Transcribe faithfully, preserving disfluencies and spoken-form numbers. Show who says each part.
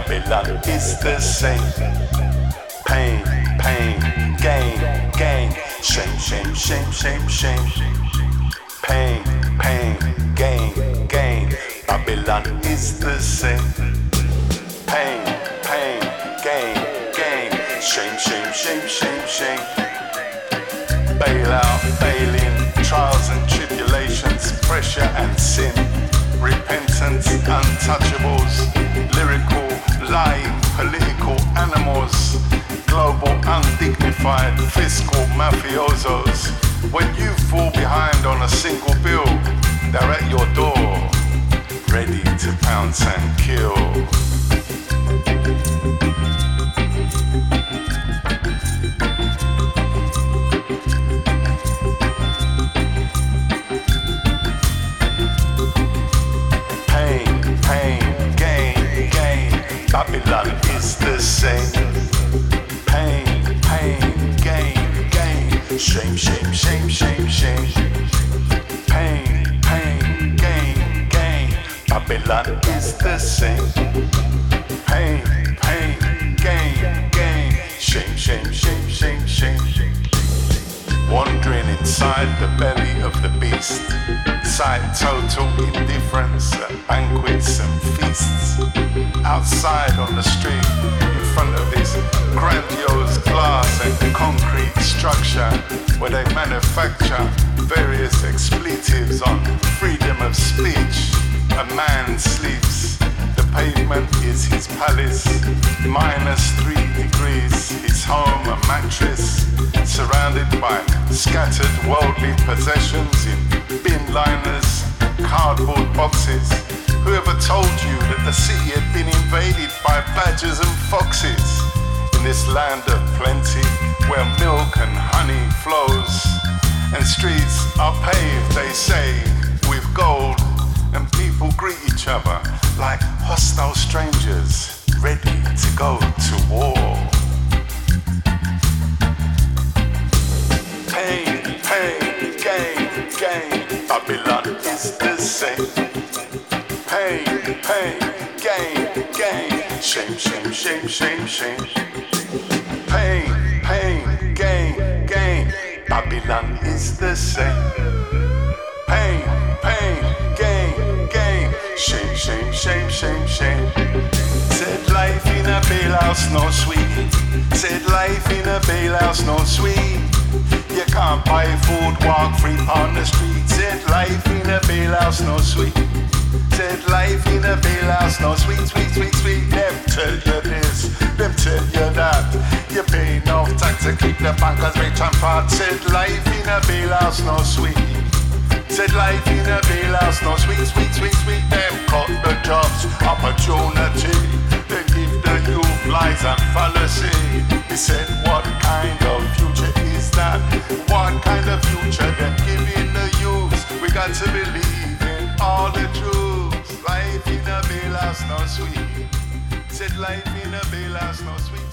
Speaker 1: Babylon is the same. Pain, pain, gain, gain. Shame, shame, shame, shame, shame. Pain, pain, gain, gain. Babylon is the same. Pain, pain, gain, gain. Shame, shame, shame, shame, shame. Bail out, bail in, trials and tribulations, pressure and sin, repentance, untouchables, lyrical, lying, political animals, global, undignified, fiscal mafiosos. When you fall behind on a single bill, they're at your door, ready to pounce and kill. Babylon is the same. Pain, pain, gain, gain. Shame, shame, shame, shame, shame. Pain, pain, gain, gain. Babylon is the same. Pain, pain, gain, gain. Shame, shame, shame, shame, shame. Wandering inside the belly of the beast. Sight total indifference at banquets and feasts. Outside on the street, in front of this grandiose glass and concrete structure where they manufacture various expletives on freedom of speech. A man sleeps, the pavement is his palace, minus three degrees, his home a mattress, surrounded by scattered worldly possessions in bin liners, cardboard boxes. Whoever told you that the city had been invaded by badgers and foxes? In this land of plenty, where milk and honey flows, and streets are paved, they say, with gold, and people greet each other like hostile strangers, ready to go to war. Pain, pain, gain, gain. Babylon is the same. Pain, pain, gain, gain. Shame, shame, shame, shame, shame. Pain, pain, gain, gain. Babylon is the same. Pain, pain, gain, gain. Shame, shame, shame, shame, shame. Said life in a bail house no sweet. Said life in a bail house no sweet. You can't buy food, walk free on the street. Said life in a bail house no sweet. Said life in a bail house no sweet, sweet, sweet, sweet. Them tell you this, them tell you that. You pay enough tax to keep the bankers rich and fat. Said life in a bail house no sweet. Said life in a bail house no sweet, sweet, sweet, sweet. Them cut the jobs, opportunity. They give the youth lies and fallacy. He said what kind of future is that? What kind of future them giving the youth? We got to believe in all the truth. Life in a bail house no sweet. Said life in a bail house no sweet.